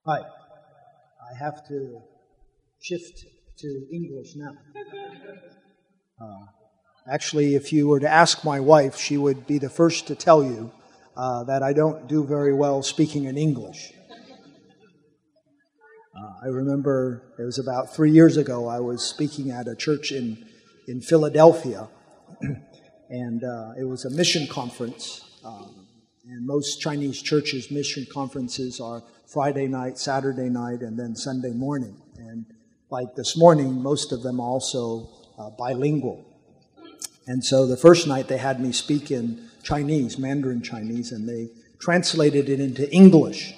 Hi, I have to shift to English now. Actually, if you were to ask my wife, she would be the first to tell you that I don't do very well speaking in English. I remember it was about 3 years ago, I was speaking at a church in Philadelphia, and it was a mission conference. And most Chinese churches' mission conferences are Friday night, Saturday night, and then Sunday morning. And like this morning, most of them are also bilingual. And so the first night they had me speak in Chinese, Mandarin Chinese, and they translated it into English.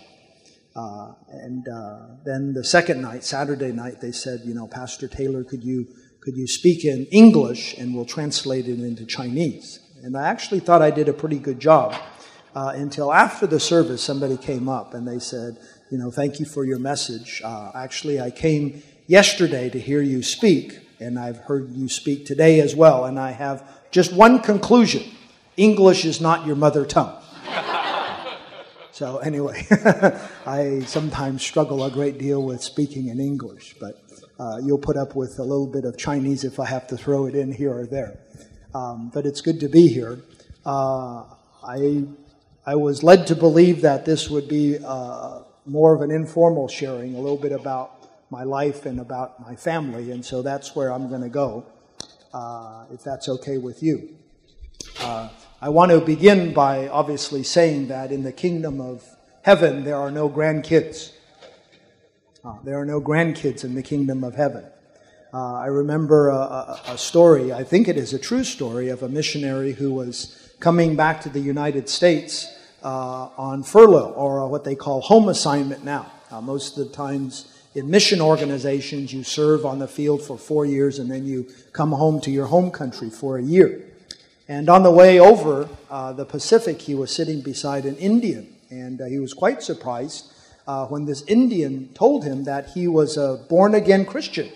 Then the second night, Saturday night, they said, Pastor Taylor, could you speak in English and we'll translate it into Chinese? And I actually thought I did a pretty good job. Until after the service, somebody came up and they said, thank you for your message. Actually, I came yesterday to hear you speak, and I've heard you speak today as well, and I have just one conclusion. English is not your mother tongue. So anyway, I sometimes struggle a great deal with speaking in English, but you'll put up with a little bit of Chinese if I have to throw it in here or there. But it's good to be here. I was led to believe that this would be more of an informal sharing, a little bit about my life and about my family, and so that's where I'm going to go, if that's okay with you. I want to begin by obviously saying that in the kingdom of heaven, there are no grandkids. There are no grandkids in the kingdom of heaven. I remember a story, I think it is a true story, of a missionary who was coming back to the United States on furlough, or what they call home assignment now. Most of the times in mission organizations, you serve on the field for 4 years and then you come home to your home country for a year. And on the way over the Pacific, he was sitting beside an Indian, and he was quite surprised when this Indian told him that he was a born-again Christian.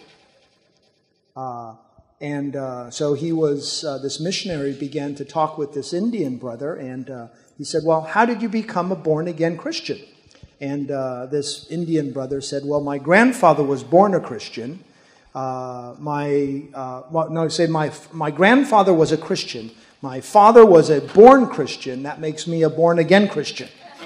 So he was, this missionary began to talk with this Indian brother, and he said, well, how did you become a born-again Christian? And this Indian brother said, well, my grandfather was born a Christian. My grandfather was a Christian. My father was a born Christian. That makes me a born-again Christian.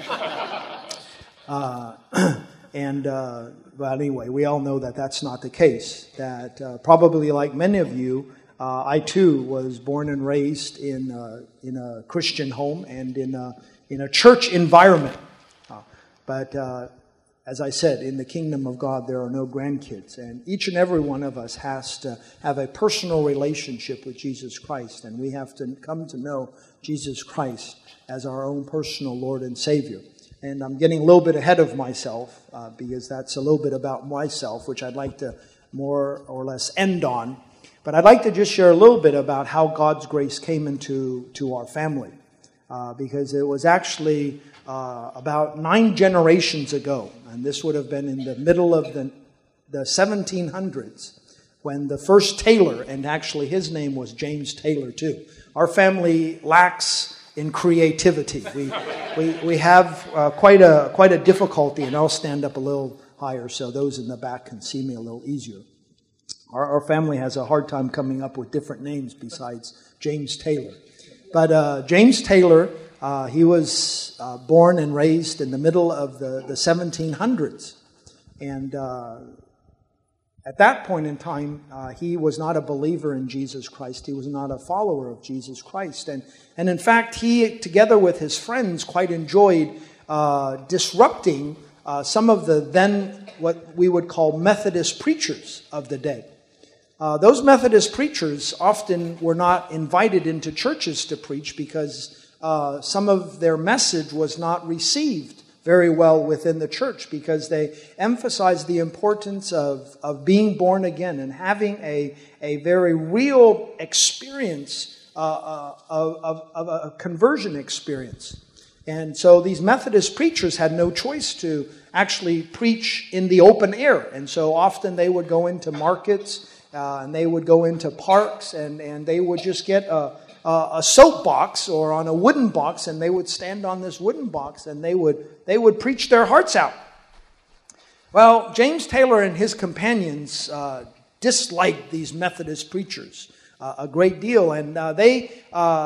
But anyway, we all know that that's not the case. That probably like many of you, I too was born and raised in a Christian home and in a church environment. But as I said, in the kingdom of God, there are no grandkids, and each and every one of us has to have a personal relationship with Jesus Christ, and we have to come to know Jesus Christ as our own personal Lord and Savior. And I'm getting a little bit ahead of myself because that's a little bit about myself, which I'd like to more or less end on. But I'd like to just share a little bit about how God's grace came into our family. Because it was actually about 9 generations ago, and this would have been in the middle of the 1700s, when the first Taylor, and actually his name was James Taylor too. Our family lacks in creativity. We have quite a difficulty, and I'll stand up a little higher so those in the back can see me a little easier. Our family has a hard time coming up with different names besides James Taylor. But James Taylor, he was born and raised in the middle of the 1700s. And at that point in time, he was not a believer in Jesus Christ. He was not a follower of Jesus Christ. And in fact, he, together with his friends, quite enjoyed disrupting some of the then what we would call Methodist preachers of the day. Those Methodist preachers often were not invited into churches to preach because some of their message was not received very well within the church, because they emphasized the importance of being born again and having a very real experience of a conversion experience. And so these Methodist preachers had no choice to actually preach in the open air. And so often they would go into markets and they would go into parks and they would just get a soapbox or on a wooden box, and they would stand on this wooden box and they would preach their hearts out. Well, James Taylor and his companions disliked these Methodist preachers a great deal, and they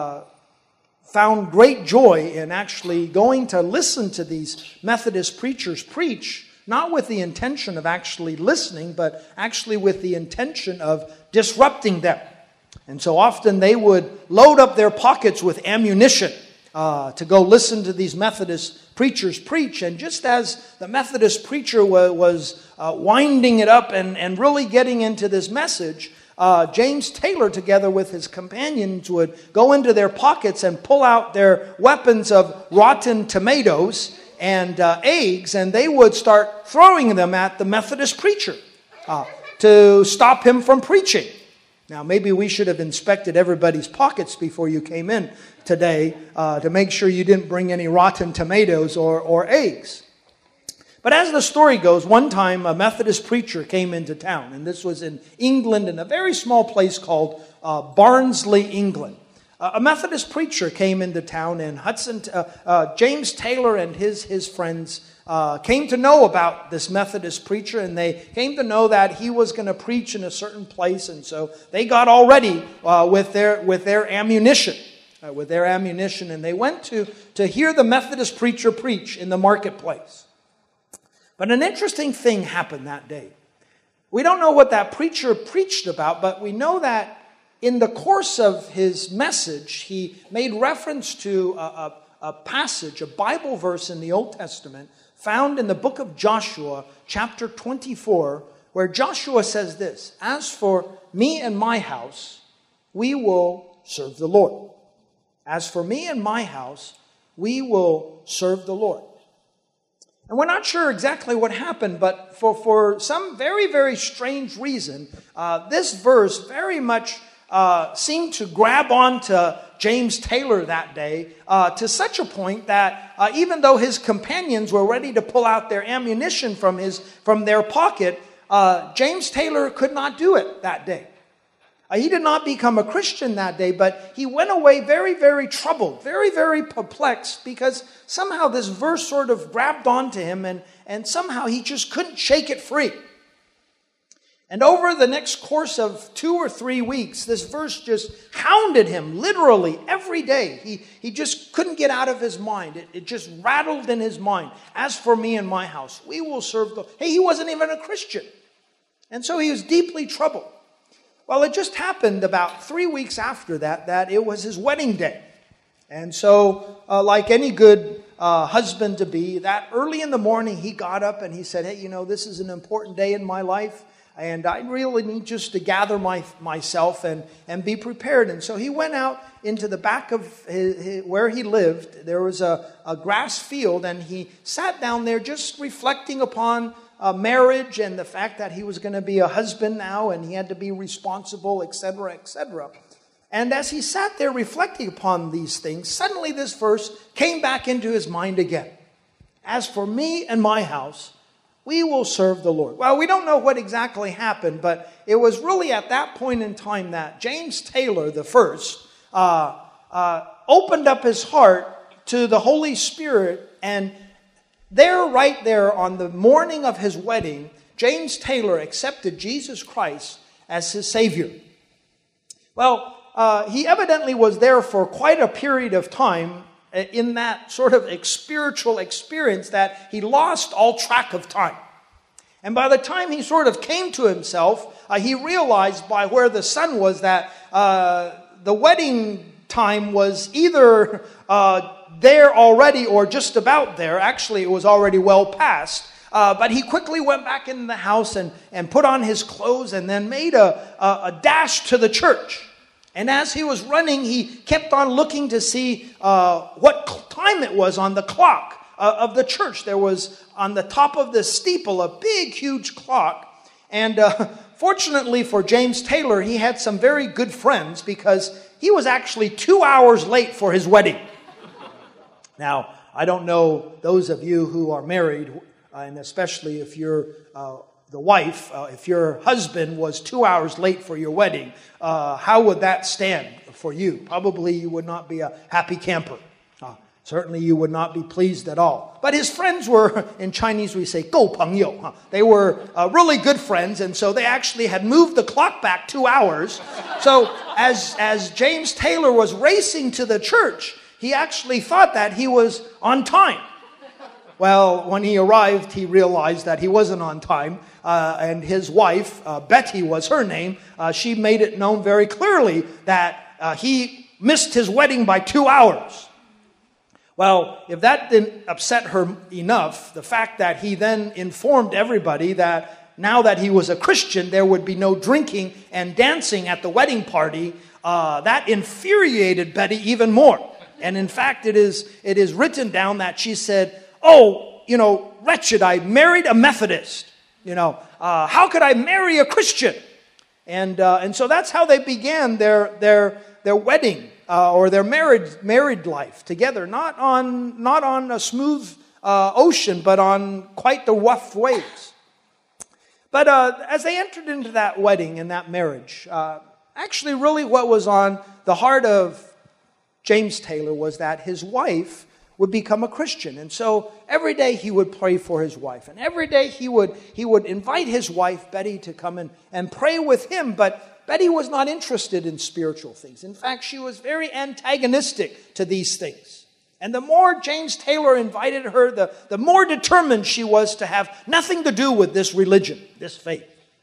found great joy in actually going to listen to these Methodist preachers preach, not with the intention of actually listening, but actually with the intention of disrupting them. And so often they would load up their pockets with ammunition to go listen to these Methodist preachers preach. And just as the Methodist preacher was winding it up and really getting into this message, James Taylor, together with his companions, would go into their pockets and pull out their weapons of rotten tomatoes and eggs, and they would start throwing them at the Methodist preacher to stop him from preaching. Now, maybe we should have inspected everybody's pockets before you came in today to make sure you didn't bring any rotten tomatoes or eggs. But as the story goes, one time a Methodist preacher came into town, and this was in England, in a very small place called Barnsley, England. A Methodist preacher came into town, and James Taylor and his friends came to know about this Methodist preacher, and they came to know that he was going to preach in a certain place, and so they got all ready with their ammunition. And they went to hear the Methodist preacher preach in the marketplace. But an interesting thing happened that day. We don't know what that preacher preached about, but we know that in the course of his message, he made reference to a passage, a Bible verse in the Old Testament, found in the book of Joshua, chapter 24, where Joshua says this: "As for me and my house, we will serve the Lord." As for me and my house, we will serve the Lord. And we're not sure exactly what happened, but for some very, very strange reason, this verse very much seemed to grab onto James Taylor that day to such a point that even though his companions were ready to pull out their ammunition from their pocket, James Taylor could not do it that day. He did not become a Christian that day, but he went away very, very troubled, very, very perplexed, because somehow this verse sort of grabbed onto him, and somehow he just couldn't shake it free. And over the next course of 2 or 3 weeks, this verse just hounded him literally every day. He just couldn't get out of his mind. It just rattled in his mind. As for me and my house, we will serve the... Hey, he wasn't even a Christian. And so he was deeply troubled. Well, it just happened about 3 weeks after that it was his wedding day. And so, like any good husband-to-be, that early in the morning he got up and he said, "Hey, this is an important day in my life, and I really need just to gather myself and be prepared." And so he went out into the back of where he lived. There was a grass field, and he sat down there just reflecting upon marriage and the fact that he was going to be a husband now and he had to be responsible, etc., etc. And as he sat there reflecting upon these things, suddenly this verse came back into his mind again. "As for me and my house, we will serve the Lord." Well, we don't know what exactly happened, but it was really at that point in time that James Taylor the first opened up his heart to the Holy Spirit, and right there on the morning of his wedding, James Taylor accepted Jesus Christ as his Savior. Well, he evidently was there for quite a period of time in that sort of spiritual experience that he lost all track of time. And by the time he sort of came to himself, he realized by where the sun was that the wedding time was either there already or just about there. Actually, it was already well past. But he quickly went back in the house and put on his clothes and then made a dash to the church. And as he was running, he kept on looking to see what time it was on the clock of the church. There was on the top of the steeple a big, huge clock. And fortunately for James Taylor, he had some very good friends because he was actually 2 hours late for his wedding. Now, I don't know those of you who are married, and especially if you're the wife, if your husband was 2 hours late for your wedding, how would that stand for you? Probably you would not be a happy camper. Certainly you would not be pleased at all. But his friends were, in Chinese we say, 够朋友. They were really good friends, and so they actually had moved the clock back 2 hours. So as James Taylor was racing to the church, he actually thought that he was on time. Well, when he arrived, he realized that he wasn't on time, and his wife, Betty was her name, she made it known very clearly that he missed his wedding by 2 hours. Well, if that didn't upset her enough, the fact that he then informed everybody that now that he was a Christian, there would be no drinking and dancing at the wedding party, that infuriated Betty even more. And in fact, it is written down that she said, "Oh, wretched, I married a Methodist. How could I marry a Christian?" And so that's how they began their wedding or their married life together, not on a smooth ocean, but on quite the rough waves. But as they entered into that wedding and that marriage, actually really what was on the heart of James Taylor was that his wife would become a Christian. And so every day he would pray for his wife. And every day he would invite his wife, Betty, to come and pray with him. But Betty was not interested in spiritual things. In fact, she was very antagonistic to these things. And the more James Taylor invited her, the more determined she was to have nothing to do with this religion, this faith.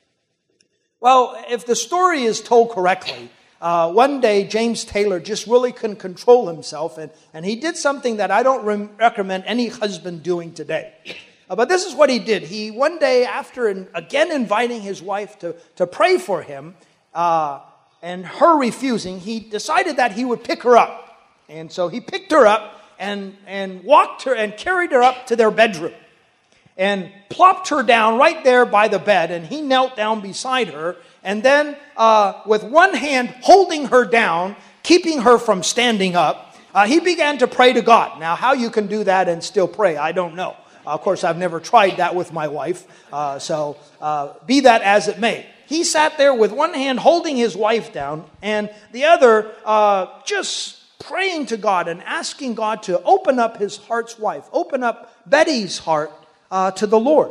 Well, if the story is told correctly, one day James Taylor just really couldn't control himself, and he did something that I don't recommend any husband doing today. But this is what he did. He one day, after again inviting his wife to pray for him, and her refusing, he decided that he would pick her up. And so he picked her up and walked her and carried her up to their bedroom and plopped her down right there by the bed, and he knelt down beside her, and then with one hand holding her down, keeping her from standing up, he began to pray to God. Now, how you can do that and still pray, I don't know. Of course, I've never tried that with my wife, so be that as it may. He sat there with one hand holding his wife down, and the other just praying to God and asking God to open up his heart's wife, open up Betty's heart to the Lord.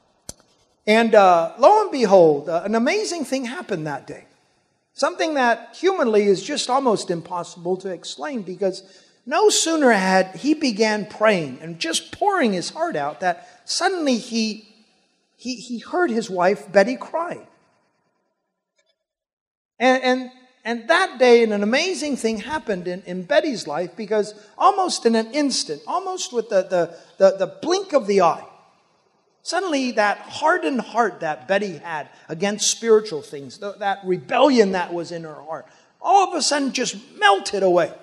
And lo and behold, an amazing thing happened that day. Something that humanly is just almost impossible to explain, because no sooner had he began praying and just pouring his heart out that suddenly he heard his wife Betty cry. And that day, an amazing thing happened in Betty's life, because almost in an instant, almost with the blink of the eye, suddenly that hardened heart that Betty had against spiritual things, that rebellion that was in her heart, all of a sudden just melted away.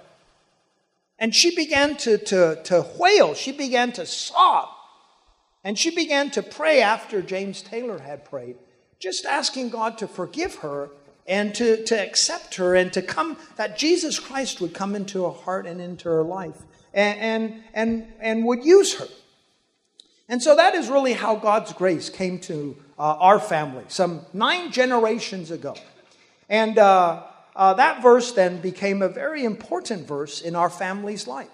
And she began to wail. She began to sob. And she began to pray after James Taylor had prayed, just asking God to forgive her and to accept her, and to come, that Jesus Christ would come into her heart and into her life and would use her. And so that is really how God's grace came to our family some 9 generations ago. And that verse then became a very important verse in our family's life.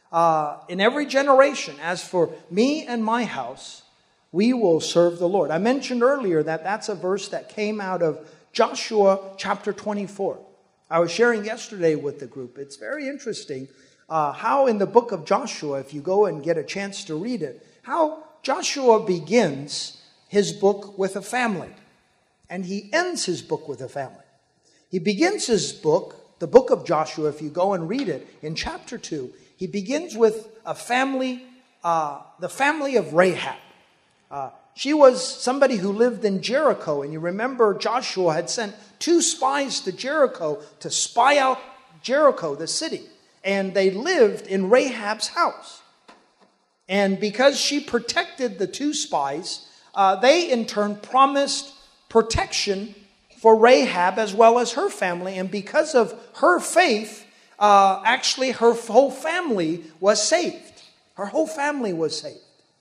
In every generation, as for me and my house, we will serve the Lord. I mentioned earlier that that's a verse that came out of Joshua chapter 24. I was sharing yesterday with the group. It's very interesting how in the book of Joshua, if you go and get a chance to read it, how Joshua begins his book with a family. And he ends his book with a family. He begins his book, the book of Joshua, if you go and read it, in chapter 2, he begins with a family, the family of Rahab. She was somebody who lived in Jericho, and you remember Joshua had sent 2 spies to Jericho to spy out Jericho, the city, and they lived in Rahab's house. And because she protected the 2 spies, they in turn promised protection for Rahab as well as her family, and because of her faith, actually her whole family was saved. Her whole family was saved.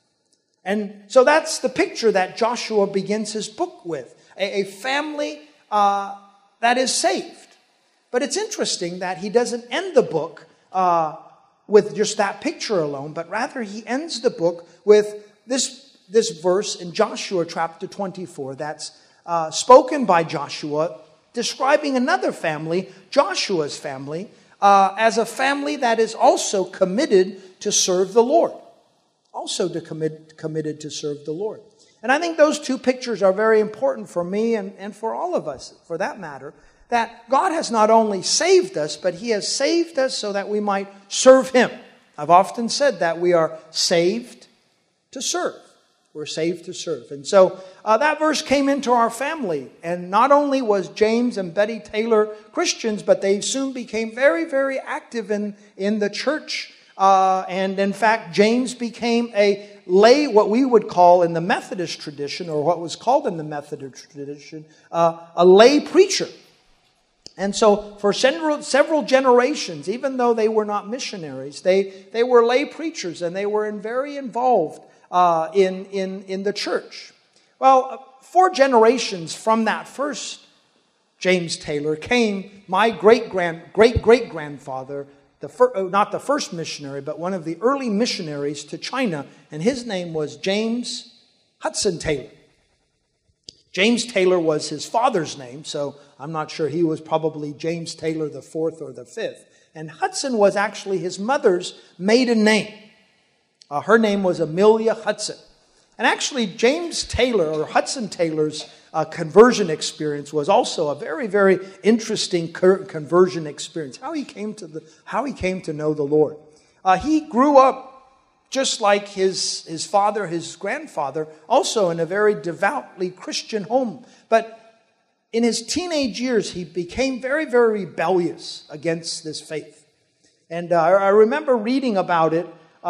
And so that's the picture that Joshua begins his book with. A family that is saved. But it's interesting that he doesn't end the book with just that picture alone, but rather he ends the book with this verse in Joshua chapter 24 that's spoken by Joshua, describing another family, Joshua's family, as a family that is also committed to serve the Lord. Committed to serve the Lord. And I think those two pictures are very important for me and for all of us, for that matter, that God has not only saved us, but He has saved us so that we might serve Him. I've often said that we are saved to serve. We're saved to serve. And so that verse came into our family. And not only was James and Betty Taylor Christians, but they soon became very, very active in the church. And in fact, James became a lay, what we would call in the Methodist tradition, or what was called in the Methodist tradition, a lay preacher. And so for several generations, even though they were not missionaries, they were lay preachers, and they were very involved in the church. Well, 4 generations from that first James Taylor came my great-great-grandfather, not the first missionary, but one of the early missionaries to China, and his name was James Hudson Taylor. James Taylor was his father's name, so I'm not sure, he was probably James Taylor the 4th or the 5th. And Hudson was actually his mother's maiden name. Her name was Amelia Hudson. And actually, James Taylor, or Hudson Taylor's conversion experience was also a very, very interesting conversion experience. How he came to know the Lord. He grew up just like his father, his grandfather, also in a very devoutly Christian home. But in his teenage years, he became very, very rebellious against this faith. And I remember reading about it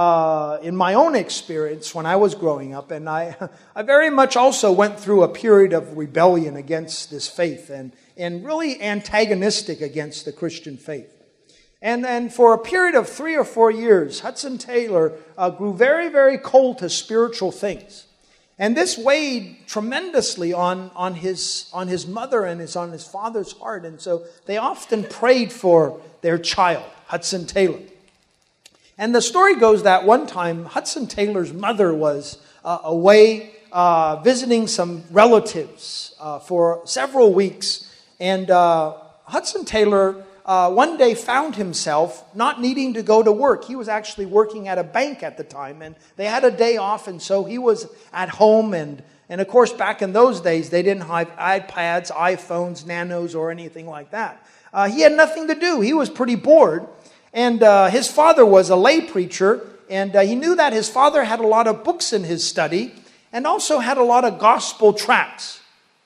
in my own experience when I was growing up, and I very much also went through a period of rebellion against this faith and really antagonistic against the Christian faith. And then for a period of 3 or 4 years, Hudson Taylor grew very, very cold to spiritual things. And this weighed tremendously on his mother and on his father's heart. And so they often prayed for their child, Hudson Taylor. And the story goes that one time Hudson Taylor's mother was away visiting some relatives for several weeks. And Hudson Taylor one day found himself not needing to go to work. He was actually working at a bank at the time, and they had a day off, and so he was at home. And of course, back in those days, they didn't have iPads, iPhones, Nanos, or anything like that. He had nothing to do. He was pretty bored. And his father was a lay preacher, and he knew that his father had a lot of books in his study and also had a lot of gospel tracts.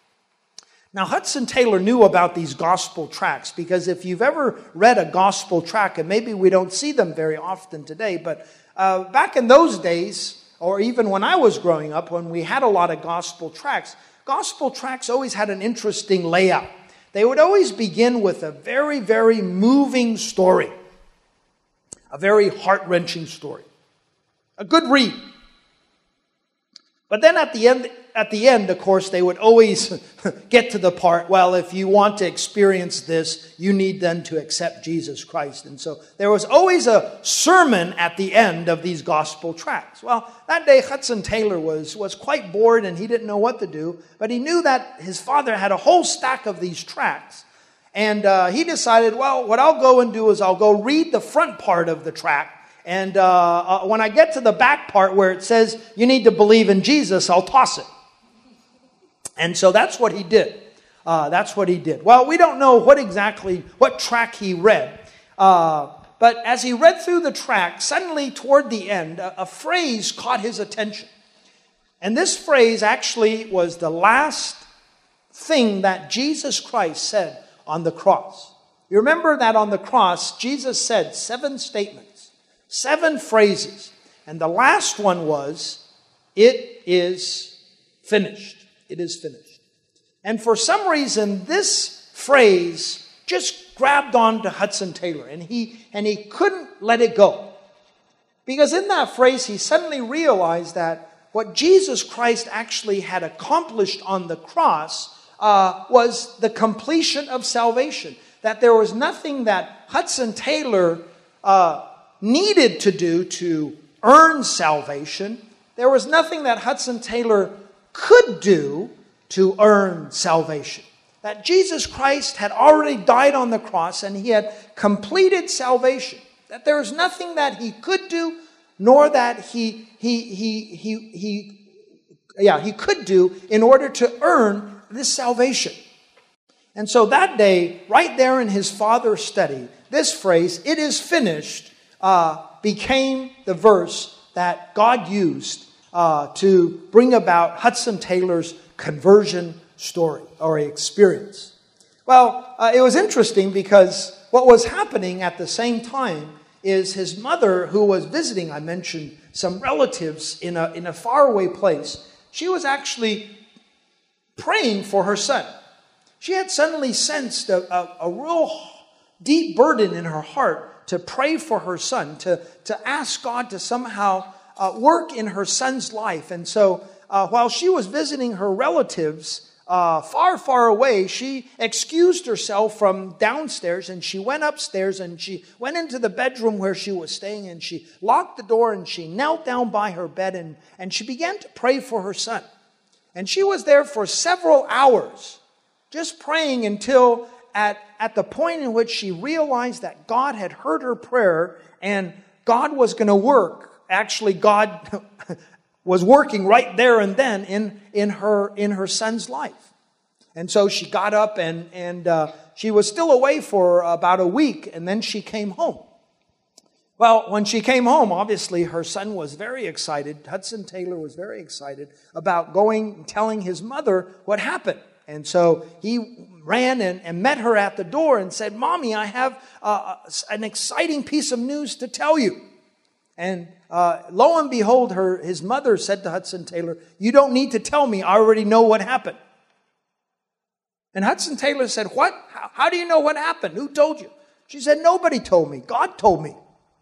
Now, Hudson Taylor knew about these gospel tracts because if you've ever read a gospel tract, and maybe we don't see them very often today, but back in those days, or even when I was growing up, when we had a lot of gospel tracts always had an interesting layout. They would always begin with a very, very moving story. A very heart-wrenching story. A good read. But then at the end, of course, they would always get to the part, well, if you want to experience this, you need then to accept Jesus Christ. And so there was always a sermon at the end of these gospel tracts. Well, that day Hudson Taylor was quite bored and he didn't know what to do, but he knew that his father had a whole stack of these tracts. And he decided, well, what I'll go and do is I'll go read the front part of the tract. And when I get to the back part where it says you need to believe in Jesus, I'll toss it. And so that's what he did. Well, we don't know what tract he read. But as he read through the tract, suddenly toward the end, a phrase caught his attention. And this phrase actually was the last thing that Jesus Christ said on the cross. You remember that on the cross, Jesus said 7 statements, 7 phrases. And the last one was, it is finished. It is finished. And for some reason, this phrase just grabbed on to Hudson Taylor. And he couldn't let it go. Because in that phrase, he suddenly realized that what Jesus Christ actually had accomplished on the cross was the completion of salvation. That there was nothing that Hudson Taylor needed to do to earn salvation. There was nothing that Hudson Taylor could do to earn salvation. That Jesus Christ had already died on the cross and he had completed salvation. That there was nothing that he could do, nor that he could do in order to earn this salvation. And so that day, right there in his father's study, this phrase, "it is finished," became the verse that God used to bring about Hudson Taylor's conversion story or experience. Well, it was interesting because what was happening at the same time is his mother, who was visiting, I mentioned, some relatives in a faraway place, she was actually praying for her son. She had suddenly sensed a real deep burden in her heart to pray for her son, to ask God to somehow work in her son's life. And so while she was visiting her relatives far, far away, she excused herself from downstairs and she went upstairs and she went into the bedroom where she was staying and she locked the door and she knelt down by her bed and she began to pray for her son. And she was there for several hours, just praying until at the point in which she realized that God had heard her prayer and God was going to work. Actually, God was working right there and then in her son's life. And so she got up and she was still away for about a week, and then she came home. Well, when she came home, obviously her son was very excited. Hudson Taylor was very excited about going and telling his mother what happened. And so he ran and met her at the door and said, "Mommy, I have an exciting piece of news to tell you." And lo and behold, his mother said to Hudson Taylor, "You don't need to tell me. I already know what happened." And Hudson Taylor said, "What? How do you know what happened? Who told you?" She said, "Nobody told me. God told me."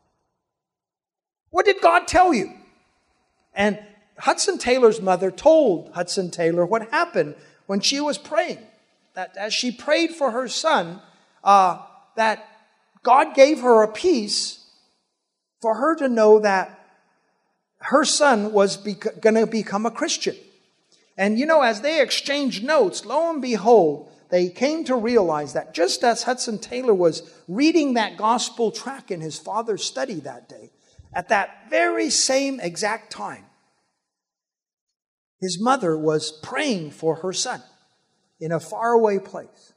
"What did God tell you?" And Hudson Taylor's mother told Hudson Taylor what happened when she was praying. That as she prayed for her son, that God gave her a peace for her to know that her son was going to become a Christian. And as they exchanged notes, lo and behold, they came to realize that just as Hudson Taylor was reading that gospel tract in his father's study that day, at that very same exact time, his mother was praying for her son in a faraway place.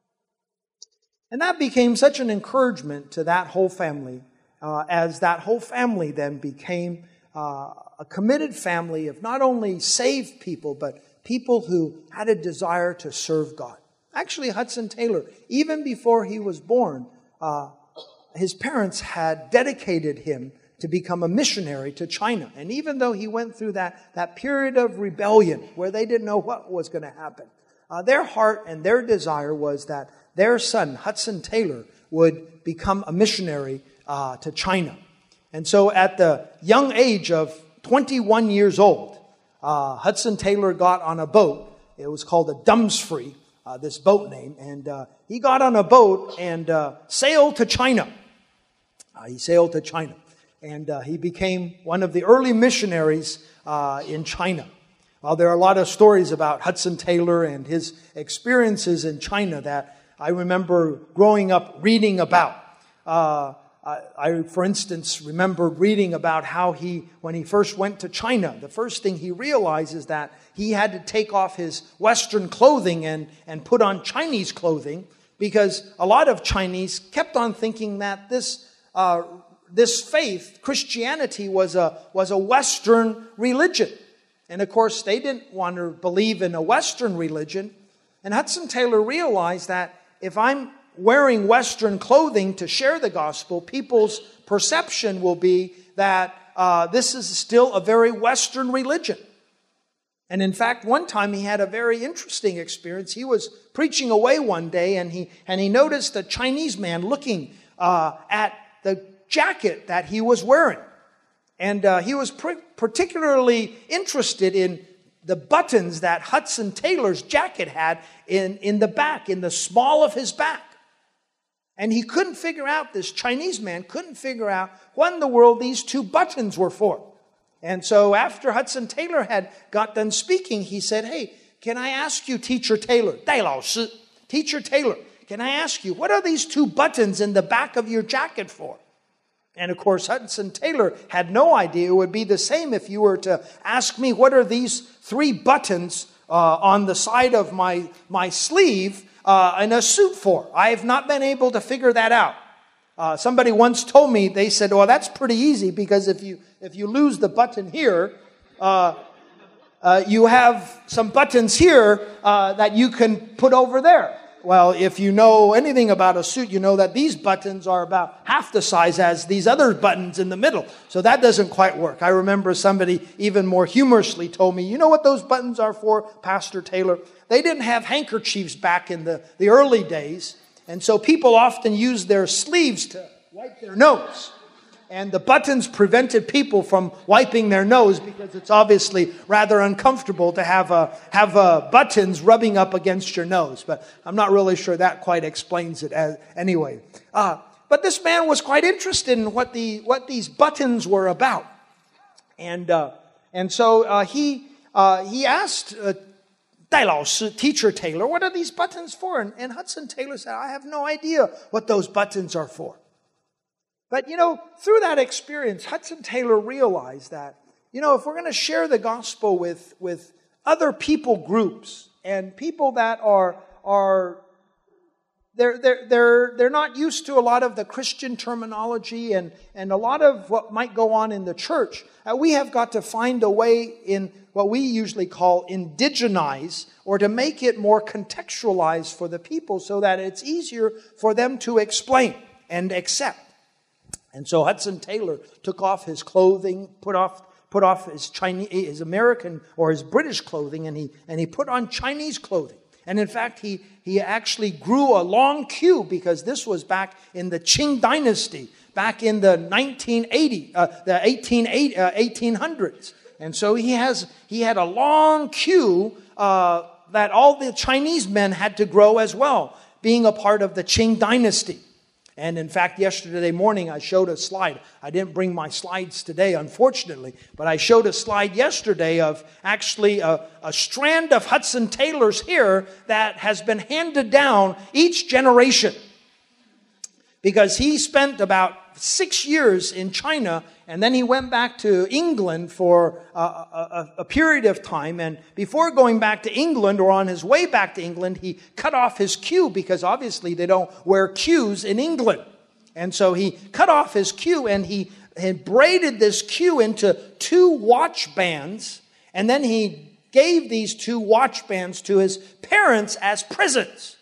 And that became such an encouragement to that whole family, as that whole family then became a committed family of not only saved people, but people who had a desire to serve God. Actually, Hudson Taylor, even before he was born, his parents had dedicated him to become a missionary to China. And even though he went through that period of rebellion where they didn't know what was going to happen, their heart and their desire was that their son, Hudson Taylor, would become a missionary to China. And so at the young age of 21 years old, Hudson Taylor got on a boat. It was called a Dumfries, this boat name. And he got on a boat and sailed to China. He sailed to China. And he became one of the early missionaries in China. Well, there are a lot of stories about Hudson Taylor and his experiences in China that I remember growing up reading about. I, for instance, remember reading about how when he first went to China, the first thing he realized is that he had to take off his Western clothing and put on Chinese clothing, because a lot of Chinese kept on thinking that this faith, Christianity, was a Western religion. And of course, they didn't want to believe in a Western religion. And Hudson Taylor realized that if I'm wearing Western clothing to share the gospel, people's perception will be that this is still a very Western religion. And in fact, one time he had a very interesting experience. He was preaching away one day and he noticed a Chinese man looking at the jacket that he was wearing. And he was particularly interested in the buttons that Hudson Taylor's jacket had in the back, in the small of his back. And he couldn't figure out, this Chinese man couldn't figure out what in the world these two buttons were for. And so after Hudson Taylor had got done speaking, he said, hey, can I ask you, Teacher Taylor, 戴老师, Teacher Taylor, can I ask you, what are these two buttons in the back of your jacket for? And of course, Hudson Taylor had no idea. It would be the same if you were to ask me, what are these three buttons on the side of my sleeve in a suit for? I have not been able to figure that out. Somebody once told me, they said, well, that's pretty easy, because if you lose the button here, you have some buttons here that you can put over there. Well, if you know anything about a suit, you know that these buttons are about half the size as these other buttons in the middle. So that doesn't quite work. I remember somebody even more humorously told me, you know what those buttons are for, Pastor Taylor? They didn't have handkerchiefs back in the early days. And so people often used their sleeves to wipe their nose. And the buttons prevented people from wiping their nose, because it's obviously rather uncomfortable to have buttons rubbing up against your nose. But I'm not really sure that quite explains it anyway. But this man was quite interested in what these buttons were about. And so he asked 戴老师, Teacher Taylor, what are these buttons for? And Hudson Taylor said, I have no idea what those buttons are for. But, through that experience, Hudson Taylor realized that, if we're going to share the gospel with other people groups and people that they're not used to a lot of the Christian terminology and a lot of what might go on in the church, we have got to find a way in what we usually call indigenize, or to make it more contextualized for the people so that it's easier for them to explain and accept. And so Hudson Taylor took off his clothing, put off his American or his British clothing, and he put on Chinese clothing. And in fact, he actually grew a long queue, because this was back in the Qing dynasty, back in the 1800s. And so he had a long queue that all the Chinese men had to grow as well, being a part of the Qing dynasty. And in fact, yesterday morning, I showed a slide. I didn't bring my slides today, unfortunately, but I showed a slide yesterday of actually a strand of Hudson Taylor's hair that has been handed down each generation. Because he spent about 6 years in China, and then he went back to England for a period of time. And before going back to England, or on his way back to England, he cut off his queue, because obviously they don't wear queues in England. And so he cut off his queue, and he had braided this queue into 2 watch bands. And then he gave these 2 watch bands to his parents as presents.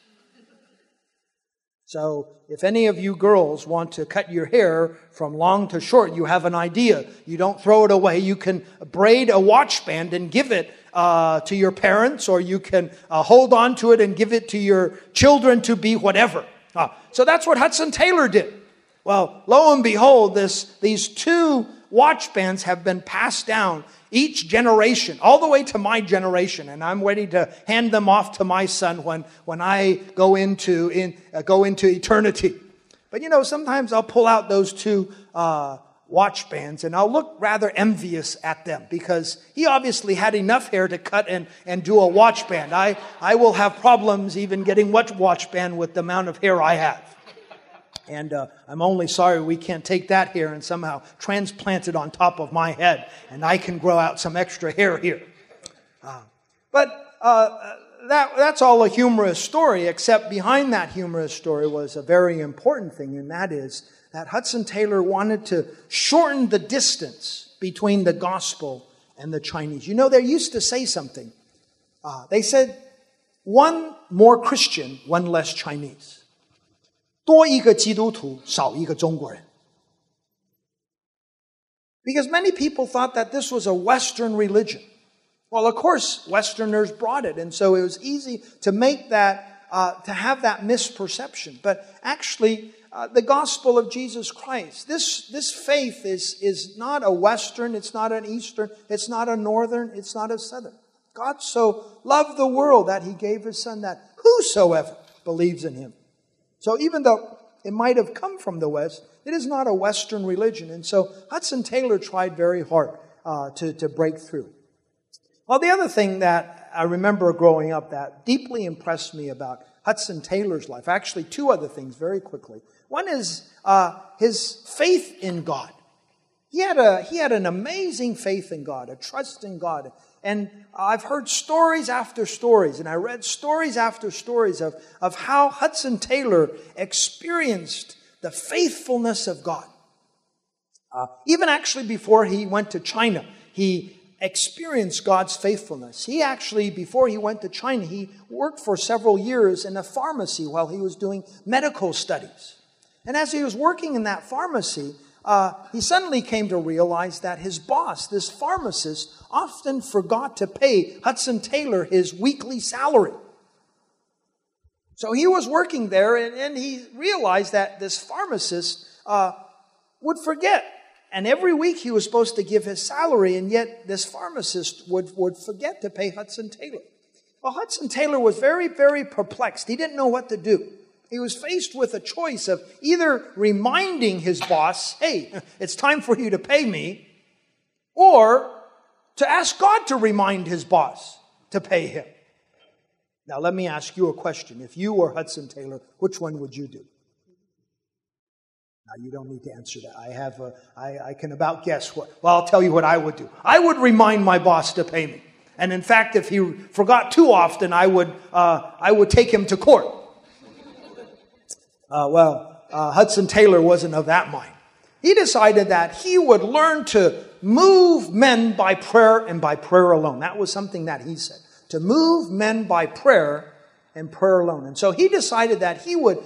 So if any of you girls want to cut your hair from long to short, you have an idea. You don't throw it away. You can braid a watch band and give it to your parents, or you can hold on to it and give it to your children to be whatever. So that's what Hudson Taylor did. Well, lo and behold, these 2 watch bands have been passed down each generation, all the way to my generation, and I'm ready to hand them off to my son when I go into eternity. But sometimes I'll pull out those 2 watch bands, and I'll look rather envious at them, because he obviously had enough hair to cut and do a watch band. I will have problems even getting watch band with the amount of hair I have. And I'm only sorry we can't take that hair and somehow transplant it on top of my head, and I can grow out some extra hair here. But that's all a humorous story, except behind that humorous story was a very important thing, and that is that Hudson Taylor wanted to shorten the distance between the gospel and the Chinese. They used to say something. They said, 1 more Christian, 1 less Chinese. 多一个基督徒，少一个中国人. Because many people thought that this was a Western religion. Well, of course, Westerners brought it, and so it was easy to make that, to have that misperception. But actually, the gospel of Jesus Christ, this faith is not a Western, it's not an Eastern, it's not a Northern, it's not a Southern. God so loved the world that He gave His Son, that whosoever believes in Him. So even though it might have come from the West. It is not a Western religion. And so Hudson Taylor tried very hard to break through. Well, the other thing that I remember growing up that deeply impressed me about Hudson Taylor's life, actually two other things very quickly. One is his faith in God. He had an amazing faith in God, a trust in God. And I've heard stories after stories, and I read stories after stories of how Hudson Taylor experienced the faithfulness of God. Even actually before he went to China, he experienced God's faithfulness. He actually, before he went to China, he worked for several years in a pharmacy while he was doing medical studies. And as he was working in that pharmacy, he suddenly came to realize that his boss, this pharmacist, often forgot to pay Hudson Taylor his weekly salary. So he was working there, and he realized that this pharmacist would forget. And every week he was supposed to give his salary, and yet this pharmacist would forget to pay Hudson Taylor. Well, Hudson Taylor was very, very perplexed. He didn't know what to do. He was faced with a choice of either reminding his boss, hey, it's time for you to pay me, or to ask God to remind his boss to pay him. Now, let me ask you a question. If you were Hudson Taylor, which one would you do? Now, you don't need to answer that. I can about guess what. Well, I'll tell you what I would do. I would remind my boss to pay me. And in fact, if he forgot too often, I would take him to court. Hudson Taylor wasn't of that mind. He decided that he would learn to move men by prayer and by prayer alone. That was something that he said. To move men by prayer and prayer alone. And so he decided that he would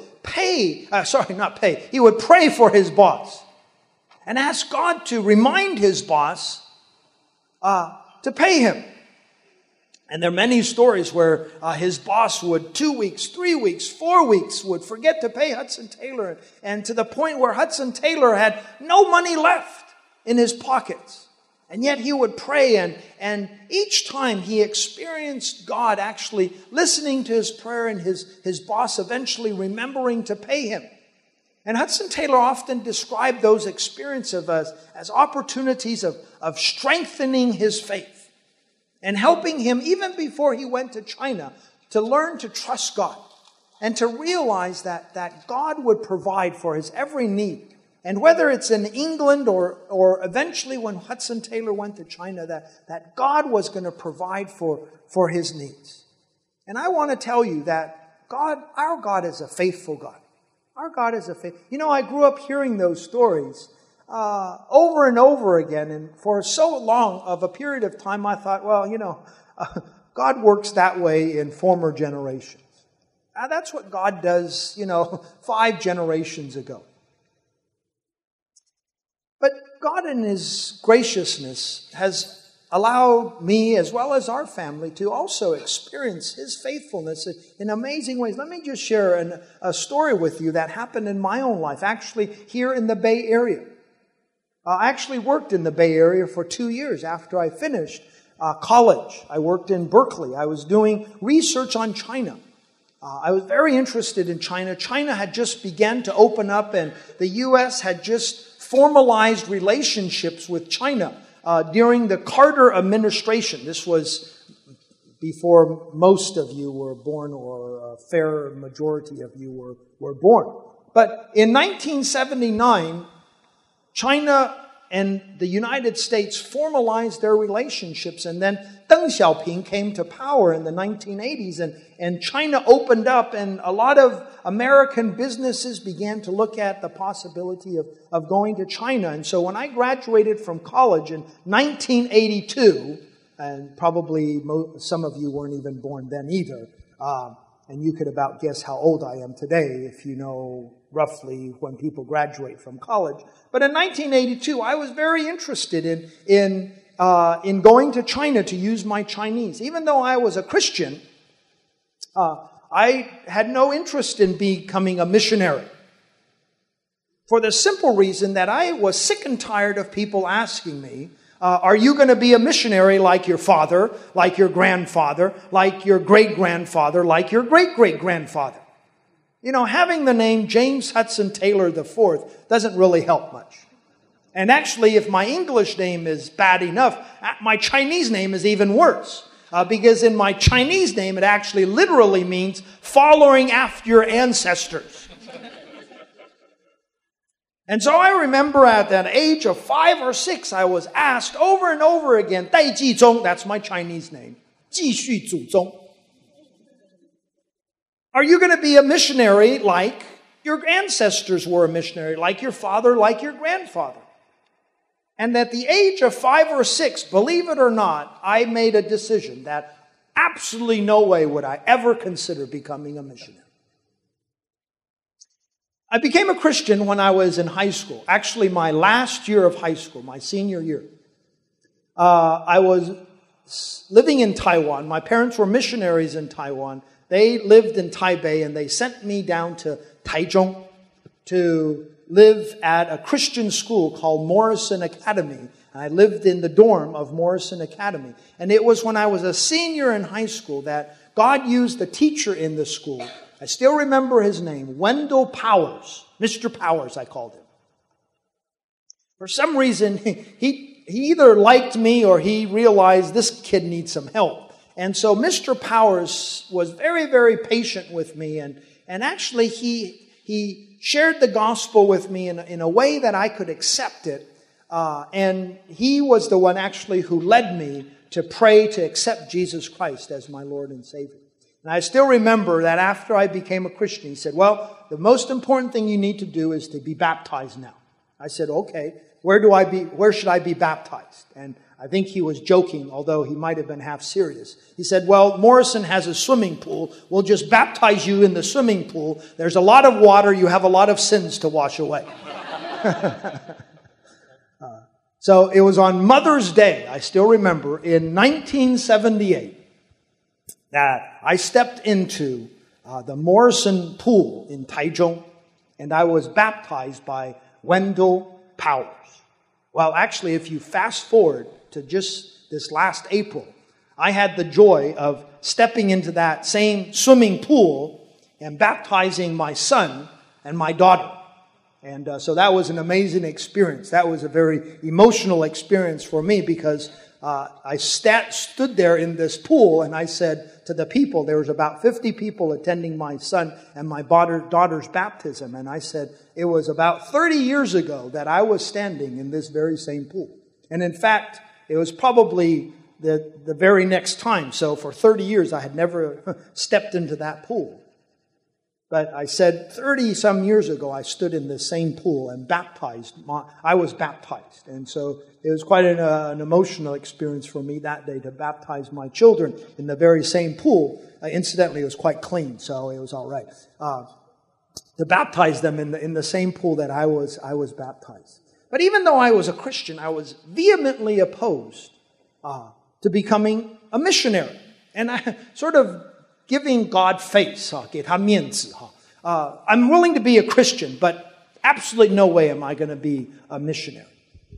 he would pray for his boss and ask God to remind his boss to pay him. And there are many stories where his boss would 2 weeks, 3 weeks, 4 weeks would forget to pay Hudson Taylor, and to the point where Hudson Taylor had no money left in his pockets. And yet he would pray, and each time he experienced God actually listening to his prayer and his boss eventually remembering to pay him. And Hudson Taylor often described those experiences as opportunities of strengthening his faith and helping him, even before he went to China, to learn to trust God and to realize that God would provide for his every need. And whether it's in England or eventually when Hudson Taylor went to China, that God was going to provide for his needs. And I want to tell you that our God is a faithful God. Our God is a faithful. You know, I grew up hearing those stories over and over again. And for so long of a period of time, I thought, well, God works that way in former generations. That's what God does, 5 generations ago. But God in His graciousness has allowed me as well as our family to also experience His faithfulness in amazing ways. Let me just share a story with you that happened in my own life, actually here in the Bay Area. I actually worked in the Bay Area for 2 years after I finished college. I worked in Berkeley. I was doing research on China. I was very interested in China. China had just begun to open up, and the U.S. had just formalized relationships with China during the Carter administration. This was before most of you were born, or a fair majority of you were born. But in 1979, China and the United States formalized their relationships, and then Deng Xiaoping came to power in the 1980s, and China opened up, and a lot of American businesses began to look at the possibility of going to China. And so when I graduated from college in 1982, and probably some of you weren't even born then either, and you could about guess how old I am today if you know roughly when people graduate from college. But in 1982, I was very interested in going to China to use my Chinese. Even though I was a Christian, I had no interest in becoming a missionary. For the simple reason that I was sick and tired of people asking me, are you going to be a missionary like your father, like your grandfather, like your great-grandfather, like your great-great-grandfather? having the name James Hudson Taylor IV doesn't really help much. And actually, if my English name is bad enough, my Chinese name is even worse. Because in my Chinese name, it actually literally means following after your ancestors. And so I remember at that age of 5 or 6, I was asked over and over again, 代继宗, that's my Chinese name, 继续祖宗. Are you going to be a missionary like your ancestors were a missionary, like your father, like your grandfather? And at the age of 5 or 6, believe it or not, I made a decision that absolutely no way would I ever consider becoming a missionary. I became a Christian when I was in high school. Actually, my last year of high school, my senior year. I was living in Taiwan. My parents were missionaries in Taiwan. They lived in Taipei, and they sent me down to Taichung to live at a Christian school called Morrison Academy. I lived in the dorm of Morrison Academy. And it was when I was a senior in high school that God used a teacher in the school. I still remember his name, Wendell Powers. Mr. Powers, I called him. For some reason, he either liked me or he realized this kid needs some help. And so Mr. Powers was very, very patient with me. And actually, he shared the gospel with me in a way that I could accept it. And he was the one actually who led me to pray to accept Jesus Christ as my Lord and Savior. And I still remember that after I became a Christian, he said, well, the most important thing you need to do is to be baptized now. I said, okay, where should I be baptized? And I think he was joking, although he might have been half serious. He said, well, Morrison has a swimming pool. We'll just baptize you in the swimming pool. There's a lot of water. You have a lot of sins to wash away. So it was on Mother's Day, I still remember, in 1978, that I stepped into the Morrison pool in Taichung, and I was baptized by Wendell Powers. Well, actually, if you fast forward to just this last April, I had the joy of stepping into that same swimming pool and baptizing my son and my daughter. And so that was an amazing experience. That was a very emotional experience for me because I stood there in this pool and I said to the people, there was about 50 people attending my son and my daughter's baptism. And I said, it was about 30 years ago that I was standing in this very same pool. And in fact, it was probably the very next time. So for 30 years, I had never stepped into that pool. But I said 30-some years ago, I stood in the same pool and I was baptized. And so it was quite an emotional experience for me that day to baptize my children in the very same pool. Incidentally, it was quite clean, so it was all right. To baptize them in the same pool that I was baptized. But even though I was a Christian, I was vehemently opposed to becoming a missionary. And I sort of giving God face, 给他面子. I'm willing to be a Christian, but absolutely no way am I going to be a missionary.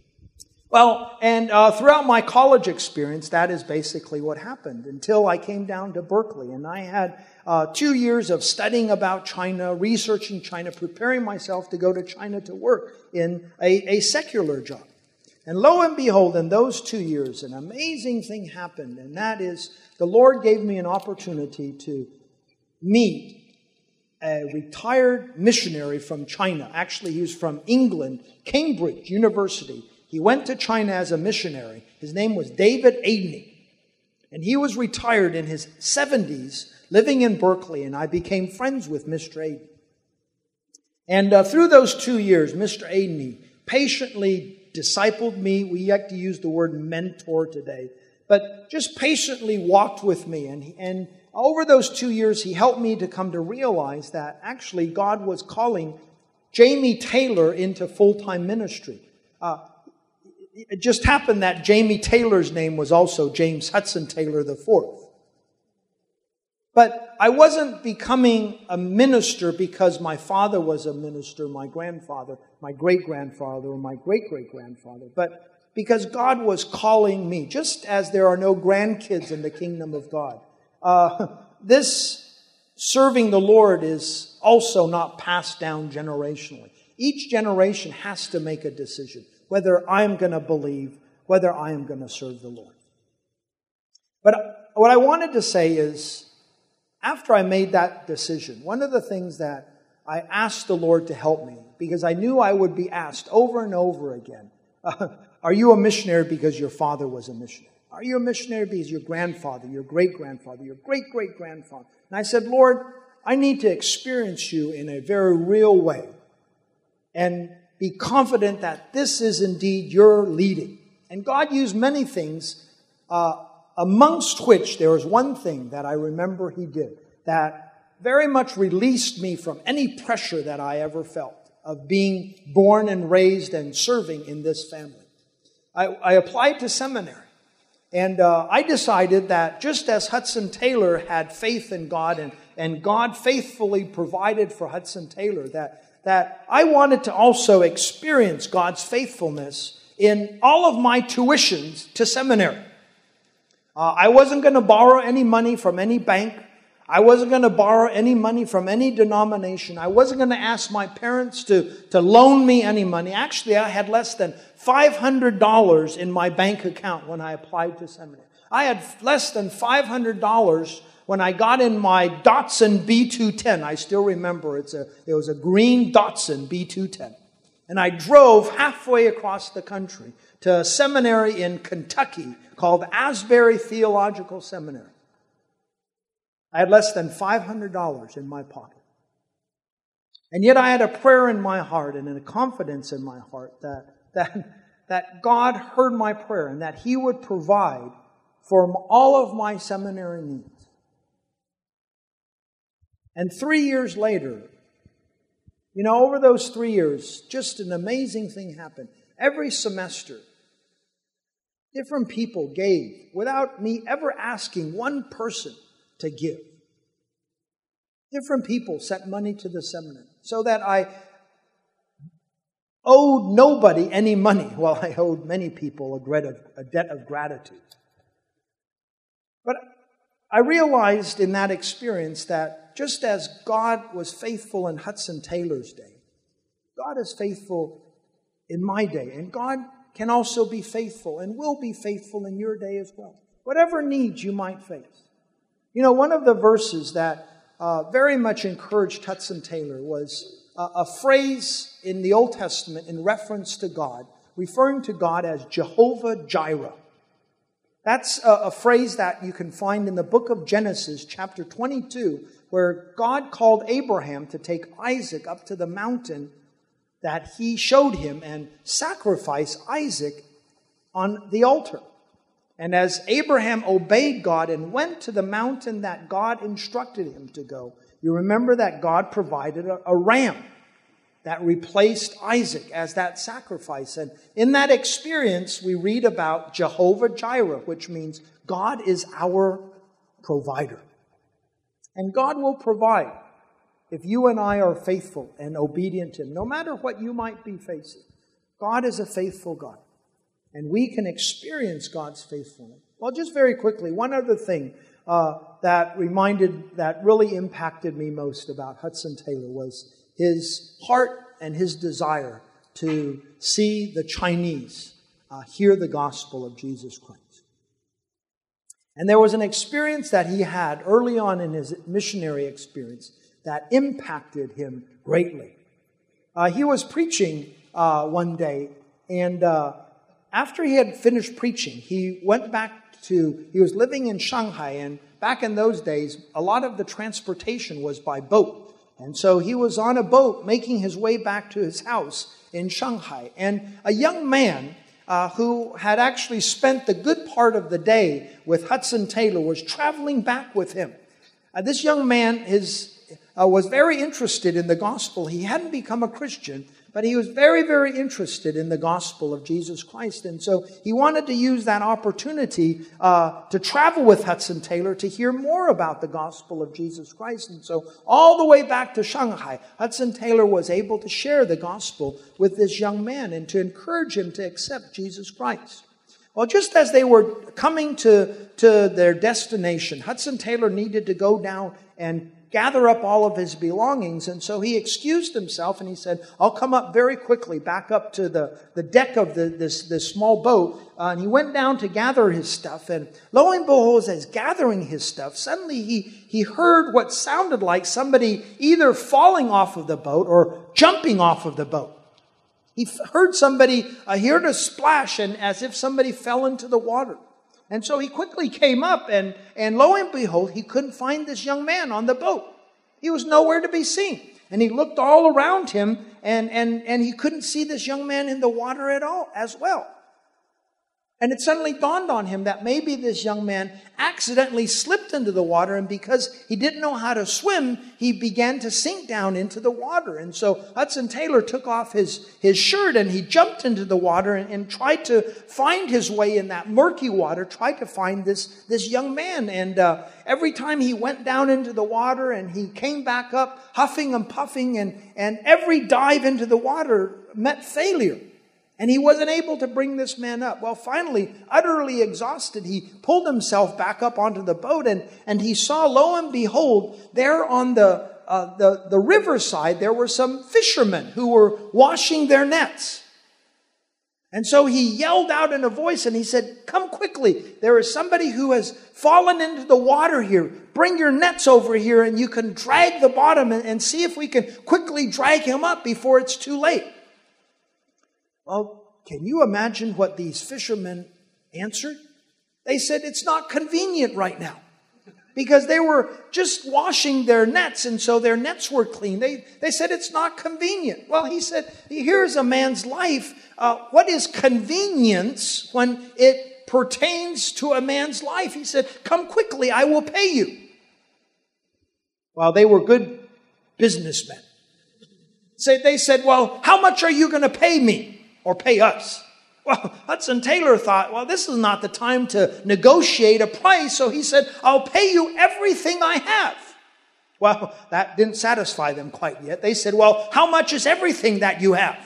Well, and throughout my college experience, that is basically what happened until I came down to Berkeley. And I had 2 years of studying about China, researching China, preparing myself to go to China to work in a secular job. And lo and behold, in those 2 years, an amazing thing happened, and that is the Lord gave me an opportunity to meet a retired missionary from China. Actually, he was from England, Cambridge University. He went to China as a missionary. His name was David Aidney. And he was retired in his 70s, living in Berkeley, and I became friends with Mr. Aidney. And through those 2 years, Mr. Aidney patiently discipled me. We like to use the word mentor today, but just patiently walked with me. And over those 2 years, he helped me to come to realize that actually God was calling Jamie Taylor into full-time ministry. It just happened that Jamie Taylor's name was also James Hudson Taylor IV. But I wasn't becoming a minister because my father was a minister, my grandfather, my great-grandfather, or my great-great-grandfather, but because God was calling me, just as there are no grandkids in the kingdom of God. This serving the Lord is also not passed down generationally. Each generation has to make a decision whether I am going to believe, whether I am going to serve the Lord. But what I wanted to say is, after I made that decision, one of the things that I asked the Lord to help me, because I knew I would be asked over and over again, are you a missionary because your father was a missionary? Are you a missionary because your grandfather, your great-grandfather, your great-great-grandfather? And I said, Lord, I need to experience you in a very real way and be confident that this is indeed your leading. And God used many things, amongst which there was one thing that I remember He did that very much released me from any pressure that I ever felt of being born and raised and serving in this family. I applied to seminary, and I decided that just as Hudson Taylor had faith in God and God faithfully provided for Hudson Taylor, that I wanted to also experience God's faithfulness in all of my tuitions to seminary. I wasn't going to borrow any money from any bank. I wasn't going to borrow any money from any denomination. I wasn't going to ask my parents to loan me any money. Actually, I had less than $500 in my bank account when I applied to seminary. I had less than $500 when I got in my Datsun B210. I still remember it was a green Datsun B210. And I drove halfway across the country to a seminary in Kentucky called Asbury Theological Seminary. I had less than $500 in my pocket. And yet I had a prayer in my heart and a confidence in my heart that God heard my prayer and that He would provide for all of my seminary needs. And 3 years later, over those 3 years, just an amazing thing happened. Every semester, different people gave without me ever asking one person to give. Different people sent money to the seminary so that I owed nobody any money. Well, I owed many people a debt of gratitude. But I realized in that experience that just as God was faithful in Hudson Taylor's day, God is faithful in my day. And God can also be faithful and will be faithful in your day as well. Whatever needs you might face. One of the verses that very much encouraged Hudson Taylor was a phrase in the Old Testament in reference to God, referring to God as Jehovah Jireh. That's a phrase that you can find in the book of Genesis, chapter 22, where God called Abraham to take Isaac up to the mountain that He showed him and sacrifice Isaac on the altar. And as Abraham obeyed God and went to the mountain that God instructed him to go, you remember that God provided a ram that replaced Isaac as that sacrifice. And in that experience, we read about Jehovah Jireh, which means God is our provider. And God will provide if you and I are faithful and obedient to Him, no matter what you might be facing. God is a faithful God. And we can experience God's faithfulness. Well, just very quickly, one other thing that really impacted me most about Hudson Taylor was his heart and his desire to see the Chinese hear the gospel of Jesus Christ. And there was an experience that he had early on in his missionary experience that impacted him greatly. He was preaching one day, and after he had finished preaching, he was living in Shanghai, and back in those days, a lot of the transportation was by boat. And so he was on a boat making his way back to his house in Shanghai. And a young man who had actually spent the good part of the day with Hudson Taylor was traveling back with him. This young man was very interested in the gospel. He hadn't become a Christian, but he was very, very interested in the gospel of Jesus Christ. And so he wanted to use that opportunity to travel with Hudson Taylor to hear more about the gospel of Jesus Christ. And so all the way back to Shanghai, Hudson Taylor was able to share the gospel with this young man and to encourage him to accept Jesus Christ. Well, just as they were coming to their destination, Hudson Taylor needed to go down and gather up all of his belongings. And so he excused himself and he said, I'll come up very quickly, back up to the deck of this small boat. And he went down to gather his stuff. And lo and behold, as he's gathering his stuff, suddenly he heard what sounded like somebody either falling off of the boat or jumping off of the boat. He heard heard a splash, and as if somebody fell into the water. And so he quickly came up, and lo and behold, he couldn't find this young man on the boat. He was nowhere to be seen. And he looked all around him, and he couldn't see this young man in the water at all as well. And it suddenly dawned on him that maybe this young man accidentally slipped into the water, and because he didn't know how to swim, he began to sink down into the water. And so Hudson Taylor took off his shirt and he jumped into the water and tried to find his way in that murky water, tried to find this young man. And every time he went down into the water and he came back up huffing and puffing, and every dive into the water met failure. And he wasn't able to bring this man up. Well, finally, utterly exhausted, he pulled himself back up onto the boat, and he saw, lo and behold, there on the riverside, there were some fishermen who were washing their nets. And so he yelled out in a voice and he said, come quickly. There is somebody who has fallen into the water here. Bring your nets over here and you can drag the bottom and see if we can quickly drag him up before it's too late. Well, can you imagine what these fishermen answered? They said, it's not convenient right now. Because they were just washing their nets, and so their nets were clean. They said, it's not convenient. Well, he said, here's a man's life. What is convenience when it pertains to a man's life? He said, come quickly, I will pay you. Well, they were good businessmen. So they said, well, how much are you going to pay me? Or pay us. Well, Hudson Taylor thought, well, this is not the time to negotiate a price. So he said, I'll pay you everything I have. Well, that didn't satisfy them quite yet. They said, well, how much is everything that you have?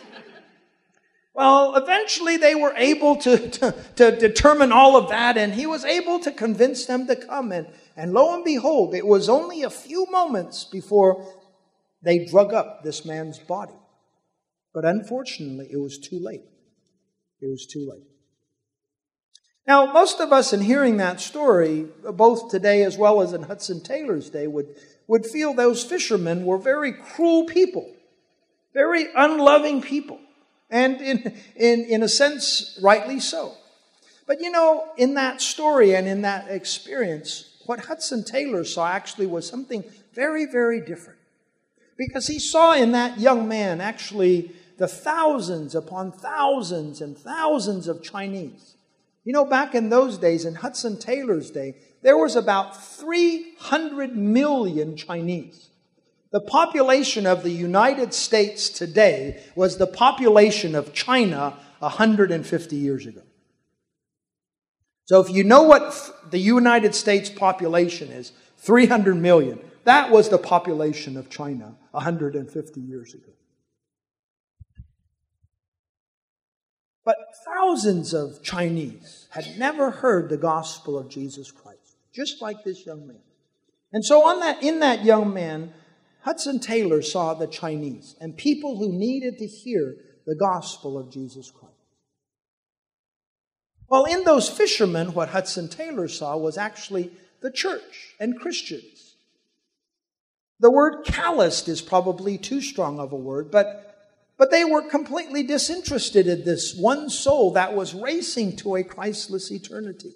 Well, eventually they were able to determine all of that, and he was able to convince them to come. And lo and behold, it was only a few moments before they drug up this man's body. But unfortunately, it was too late. It was too late. Now, most of us in hearing that story, both today as well as in Hudson Taylor's day, would feel those fishermen were very cruel people, very unloving people, and in a sense, rightly so. But you know, in that story and in that experience, what Hudson Taylor saw actually was something very, very different. Because he saw in that young man actually the thousands upon thousands and thousands of Chinese. You know, back in those days, in Hudson Taylor's day, there was about 300 million Chinese. The population of the United States today was the population of China 150 years ago. So if you know what the United States population is, 300 million, that was the population of China 150 years ago. But thousands of Chinese had never heard the gospel of Jesus Christ, just like this young man. And so in that young man, Hudson Taylor saw the Chinese and people who needed to hear the gospel of Jesus Christ. Well, in those fishermen, what Hudson Taylor saw was actually the church and Christians. The word calloused is probably too strong of a word, but they were completely disinterested in this one soul that was racing to a Christless eternity.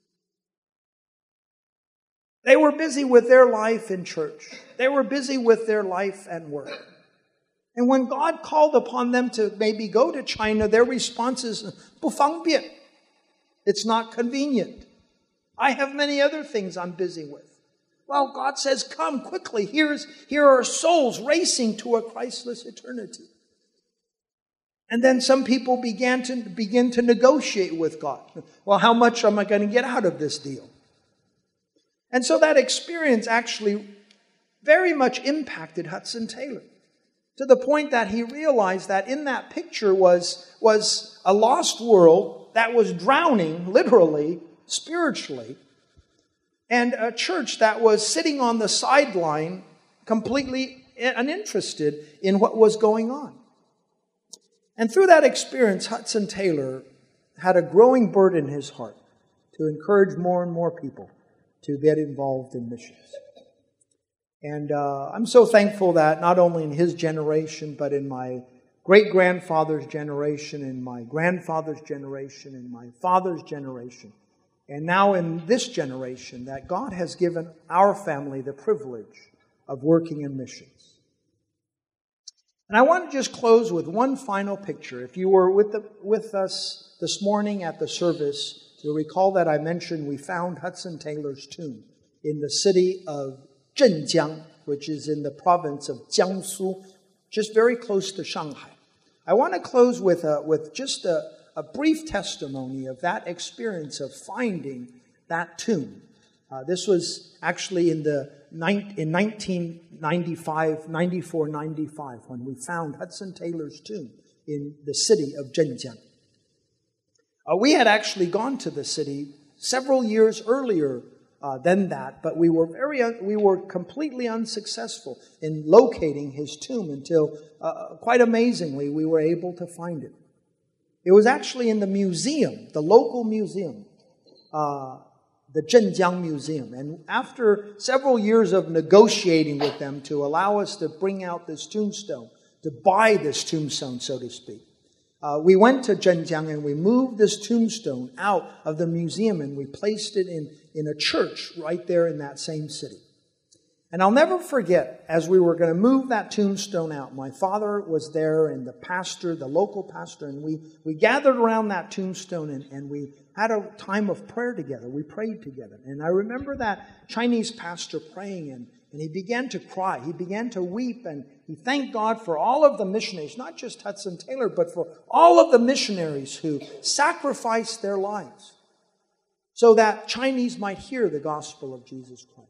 They were busy with their life in church. They were busy with their life and work. And when God called upon them to maybe go to China, their response is, 不方便. It's not convenient. I have many other things I'm busy with. Well, God says, come quickly. Here are souls racing to a Christless eternity. And then some people begin to negotiate with God. Well, how much am I going to get out of this deal? And so that experience actually very much impacted Hudson Taylor, to the point that he realized that in that picture was a lost world that was drowning, literally, spiritually. and a church that was sitting on the sideline completely uninterested in what was going on. And through that experience, Hudson Taylor had a growing burden in his heart to encourage more and more people to get involved in missions. And I'm so thankful that not only in his generation, but in my great-grandfather's generation, in my grandfather's generation, in my father's generation, and now in this generation, that God has given our family the privilege of working in missions. And I want to just close with one final picture. If you were with us this morning at the service, you'll recall that I mentioned we found Hudson Taylor's tomb in the city of Zhenjiang, which is in the province of Jiangsu, just very close to Shanghai. I want to close with just a brief testimony of that experience of finding that tomb. This was actually in 1995, 94-95, when we found Hudson Taylor's tomb in the city of Zhenjiang. We had actually gone to the city several years earlier than that, but we were completely unsuccessful in locating his tomb until, quite amazingly, we were able to find it. It was actually in the museum, the local museum, the Zhenjiang Museum. And after several years of negotiating with them to allow us to bring out this tombstone, to buy this tombstone, so to speak, we went to Zhenjiang and we moved this tombstone out of the museum and we placed it in a church right there in that same city. And I'll never forget, as we were going to move that tombstone out, my father was there and the pastor, the local pastor, and we gathered around that tombstone and we had a time of prayer together. We prayed together. And I remember that Chinese pastor praying and he began to cry. He began to weep and he thanked God for all of the missionaries, not just Hudson Taylor, but for all of the missionaries who sacrificed their lives so that Chinese might hear the gospel of Jesus Christ.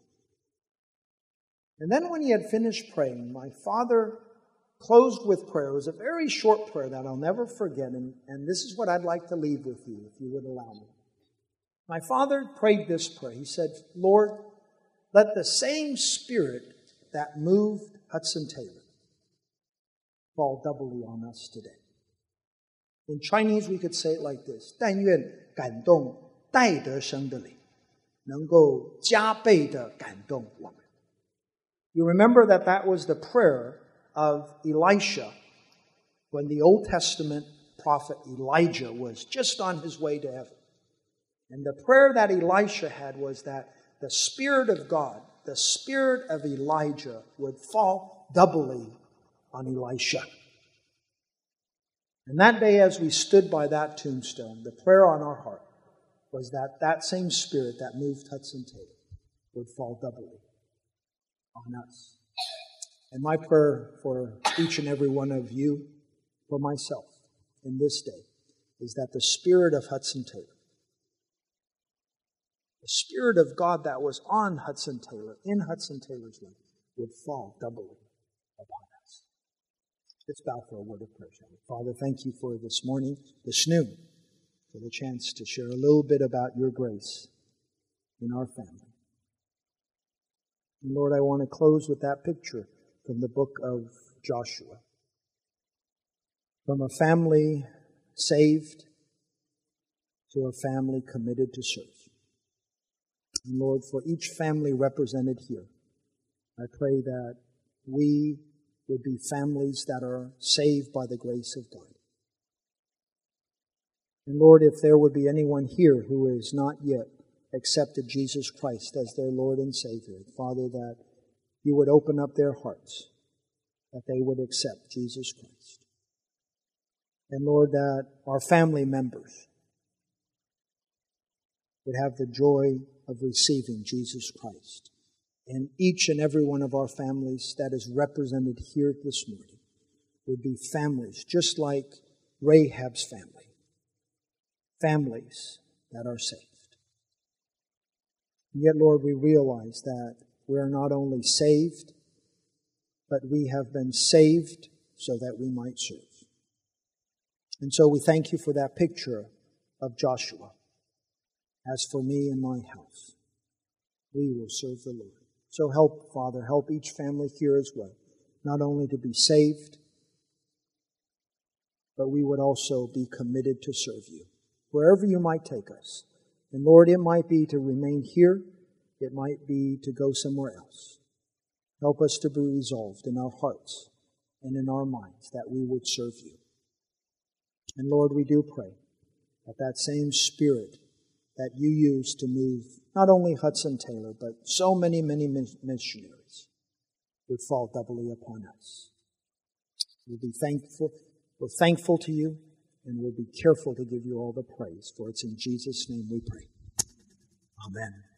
And then when he had finished praying, my father closed with prayer. It was a very short prayer that I'll never forget, and this is what I'd like to leave with you, if you would allow me. My father prayed this prayer. He said, Lord, let the same Spirit that moved Hudson Taylor fall doubly on us today. In Chinese, we could say it like this: 但愿感动戴德生的灵，能够加倍地感动我们。 You remember that was the prayer of Elisha when the Old Testament prophet Elijah was just on his way to heaven. And the prayer that Elisha had was that the Spirit of God, the Spirit of Elijah, would fall doubly on Elisha. And that day, as we stood by that tombstone, the prayer on our heart was that that same Spirit that moved Hudson Taylor would fall doubly on us. And my prayer for each and every one of you, for myself, in this day, is that the Spirit of Hudson Taylor, the Spirit of God that was on Hudson Taylor, in Hudson Taylor's life, would fall doubly upon us. Let's bow for a word of prayer, shall we? Father, thank you for this morning, this noon, for the chance to share a little bit about your grace in our family. And Lord, I want to close with that picture from the book of Joshua. From a family saved to a family committed to serve. And Lord, for each family represented here, I pray that we would be families that are saved by the grace of God. And Lord, if there would be anyone here who is not yet accepted Jesus Christ as their Lord and Savior, Father, that you would open up their hearts, that they would accept Jesus Christ. And Lord, that our family members would have the joy of receiving Jesus Christ. And each and every one of our families that is represented here this morning would be families just like Rahab's family. Families that are saved. And yet, Lord, we realize that we are not only saved, but we have been saved so that we might serve. And so we thank you for that picture of Joshua. As for me and my house, we will serve the Lord. So help, Father, help each family here as well, not only to be saved, but we would also be committed to serve you, wherever you might take us. And Lord, it might be to remain here, it might be to go somewhere else. Help us to be resolved in our hearts and in our minds that we would serve you. And Lord, we do pray that that same Spirit that you used to move not only Hudson Taylor, but so many, many missionaries would fall doubly upon us. We'll be thankful. We're thankful to you, and we'll be careful to give you all the praise. For it's in Jesus' name we pray. Amen.